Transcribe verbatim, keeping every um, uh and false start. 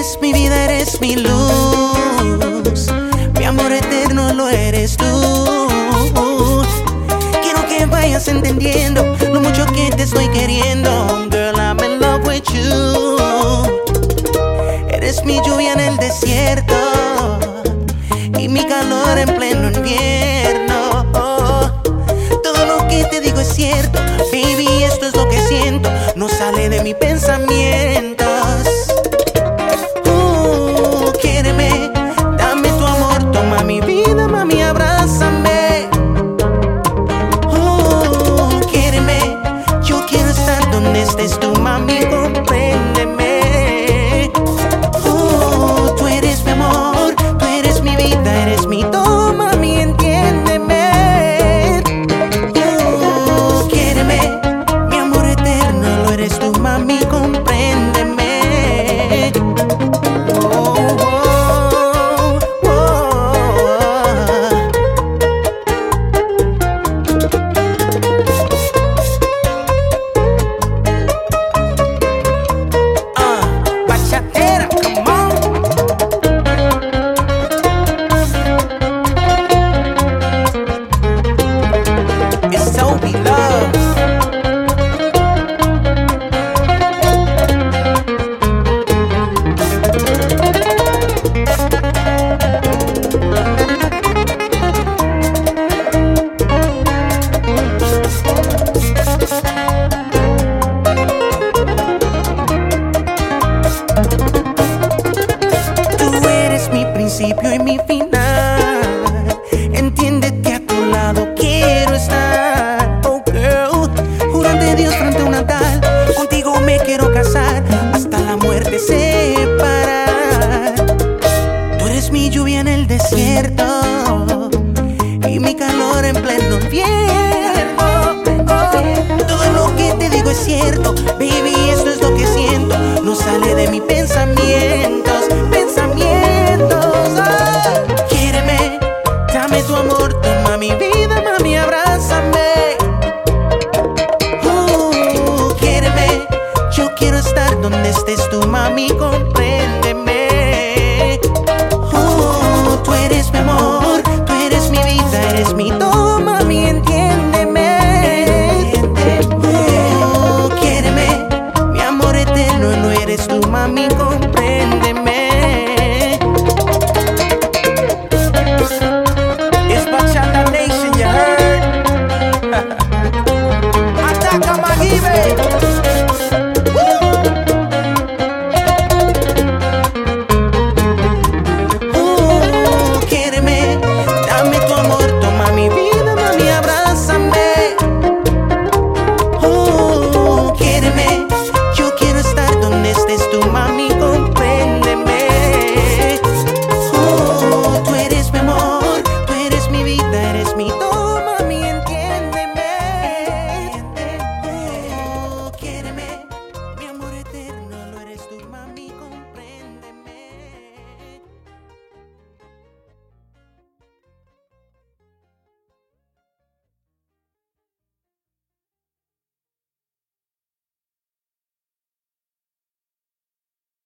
Eres mi vida, eres mi luz, mi amor eterno lo eres tú. Quiero que vayas entendiendo lo mucho que te estoy queriendo. Girl, I'm in love with you. Eres mi lluvia en el desierto y mi calor en pleno invierno. Todo lo que te digo es cierto, baby, esto es lo que siento. No sale de mis pensamientos. Uh, quiéreme, dame tu amor, toma mi vida, mami, abrázame. Uh, quiéreme, yo quiero estar donde estés tú, mami, compréndeme. Uh, tú eres mi amor, tú eres mi vida, eres mi todo, mami, entiéndeme. Uh, quiéreme, mi amor eterno lo eres tú, mami, compréndeme. Oh, oh, oh. Ah, bachatera, come on. It's Toby Love. Tú eres mi principio y mi final. Entiende que a tu lado quiero estar. Oh girl, juro ante Dios frente a un altar, contigo me quiero casar hasta la muerte separar. Tú eres mi lluvia en el desierto y mi calor en pleno invierno. Oh, todo lo que te digo es cierto, baby, esto es lo que siento. No sale de mis pensamientos, pensamientos. Ah, quiéreme, dame tu amor, toma mi vida, mami, abrázame. Uh, quiéreme, yo quiero estar donde estés tú, mami, compré.